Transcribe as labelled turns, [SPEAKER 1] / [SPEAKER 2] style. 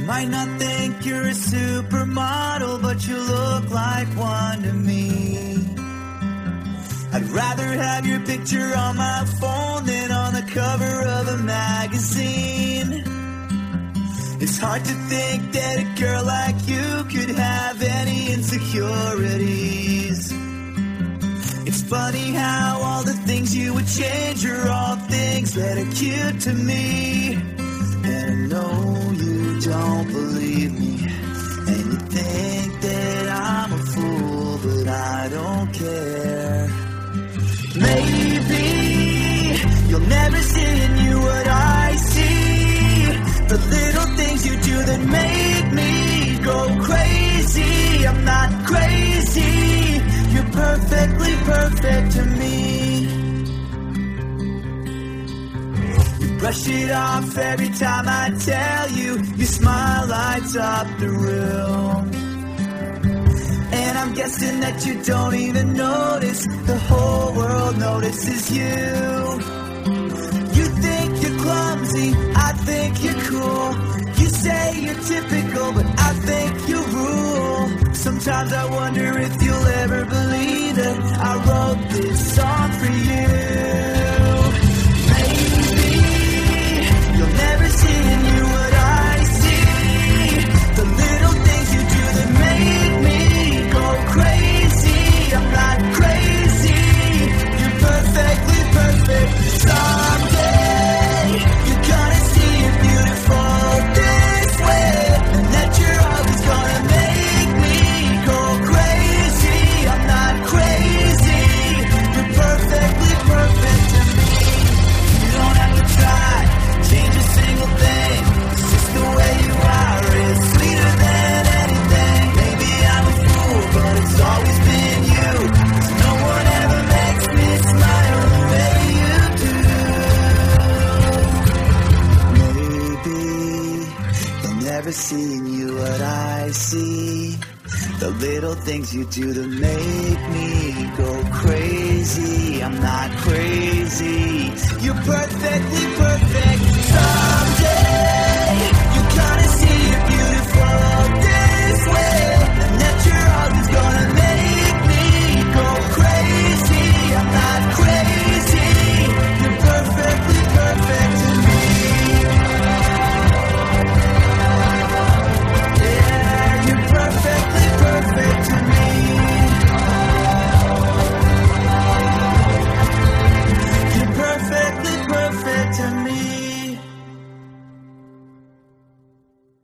[SPEAKER 1] Might not think you're a supermodel, but you look like one to me. I'd rather have your picture on my phone than on the cover of a magazine. It's hard to think that a girl like you could have any insecurities. It's funny how all the things you would change are all things that are cute to me. And I know you don't believe me, and you think that I'm a fool, but I don't care. Maybe you'll never see in you what I see, the little things you do that make me go crazy. I'm not crazy, you're perfectly perfect to me. Brush it off every time I tell you. Your smile lights up the room. And I'm guessing that you don't even notice. The whole world notices you. You think you're clumsy, I think you're cool. You say you're typical, but I think you rule. Sometimes I wonder if you'll ever believe that I wrote this song for you. Never seeing you what I see, the little things you do that make me go crazy. I'm not crazy, you're perfectly perfect. Someday you're gonna see you're beautiful this way, and that you're always gonna make me go crazy. I'm not crazy, you're perfectly perfect to me. You don't have to try, change a single thing. It's just the way you are. It's sweeter than anything. Maybe I'm a fool, but it's always been you. 'Cause no one ever makes me smile the way you do. Maybe you'll never see in you what I see, the little things you do that make me go crazy. I'm not crazy, you're perfectly